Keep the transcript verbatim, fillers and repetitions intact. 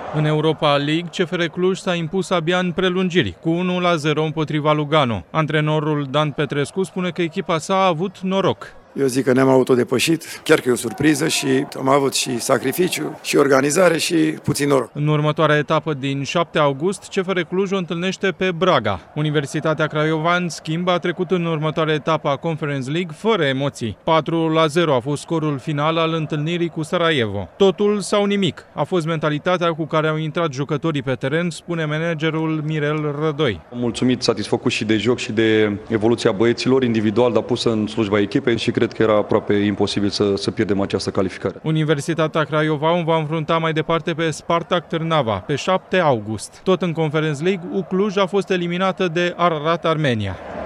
În Europa League, C F R Cluj s-a impus abia în prelungiri, cu unu la zero împotriva Lugano. Antrenorul Dan Petrescu spune că echipa sa a avut noroc. Eu zic că ne-am autodepășit, chiar că e o surpriză și am avut și sacrificiu, și organizare și puțin noroc. În următoarea etapă din șapte august, C F R Cluj o întâlnește pe Braga. Universitatea Craiova, în schimb, a trecut în următoarea etapă a Conference League fără emoții. patru la zero a fost scorul final al întâlnirii cu Sarajevo. Totul sau nimic a fost mentalitatea cu care au intrat jucătorii pe teren, spune managerul Mirel Rădoi. Am mulțumit, satisfăcut și de joc și de evoluția băieților individual, dar pusă în slujba echipei și cred că era aproape imposibil să, să pierdem această calificare. Universitatea Craiova o va înfrunta mai departe pe Spartak Trnava pe șapte august. Tot în Conference League, U Cluj a fost eliminată de Ararat Armenia.